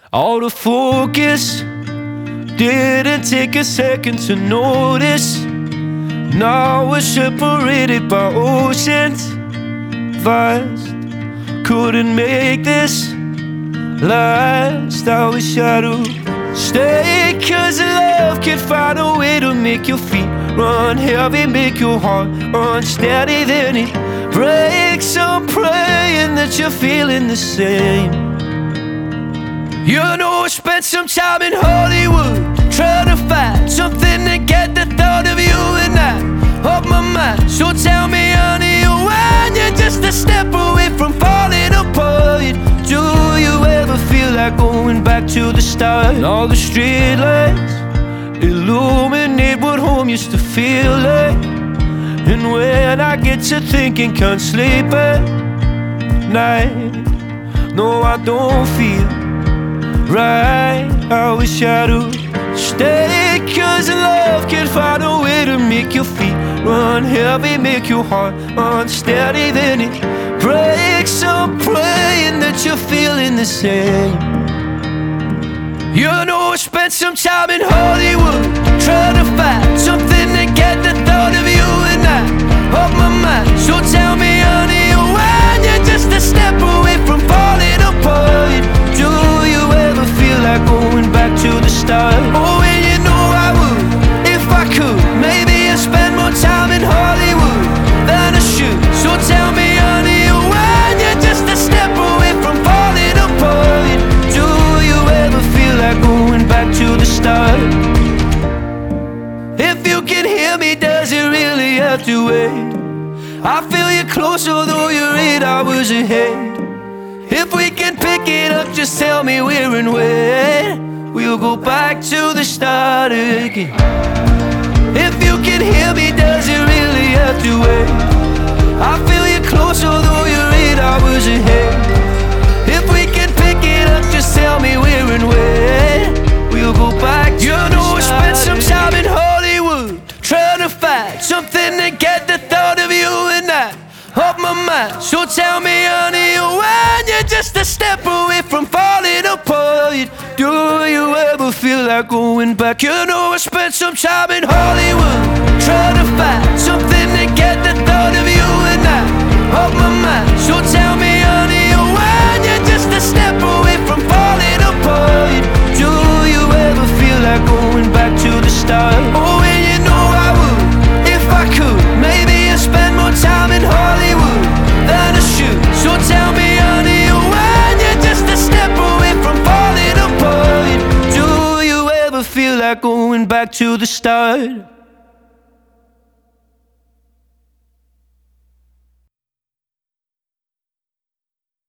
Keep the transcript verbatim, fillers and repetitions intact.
All the focus didn't take a second to notice. Now we're separated by oceans vast. Couldn't make this last. I wish I would stay, cause love can find a way to make your feet run heavy, make your heart unsteady. Then it breaks. I'm praying that you're feeling the same. You know, I spent some time in Hollywood trying to find something to get the thought of you and I off my mind. So tell me, honey, when you're just a step away from falling apart, do you ever feel like going back to the start? And all the streetlights illuminate what home used to feel like. And when I get to thinking, can't sleep at night. No, I don't feel right. I wish I would stay, cause love can find a way to make your feet run heavy, make your heart unsteady. Then it breaks. I'm praying that you're feeling the same. You know, I spent some time in Hollywood trying to find something to get the thought of you and I off my mind. So tell me, honey, when you're just a step away from falling apart, do you ever feel like going back to the start? Oh, and you know I would, if I could. Maybe I'd spend more time in Hollywood than I should. So tell me, honey, when you're just a step away from falling apart, do you ever feel like going back to the start? If you can hear me, does it really have to wait? I feel you close, although you're eight hours ahead. If we can pick it up, just tell me where and when. We'll go back to the start again. If you can hear me, does it really have to wait? I feel you close, although you're eight hours ahead. If we can pick it up, just tell me where and when. We'll go back to you the know, start. I spent some time in Hollywood trying to find something to get the thought of you and I off my mind. So tell me, honey, when you're just a step away from falling apart, do you ever feel like going back? You know, I spent some time in Hollywood trying to find something to get the thought of you and I off my mind. So tell me, honey, when you're just a step away from falling apart, do you ever feel like going back to the start? Oh, and you know I would, if I could. Maybe I'd spend more time in Hollywood than I should. So tell me, honey, when you're just a step away from falling apart, do you ever feel like going back to the start?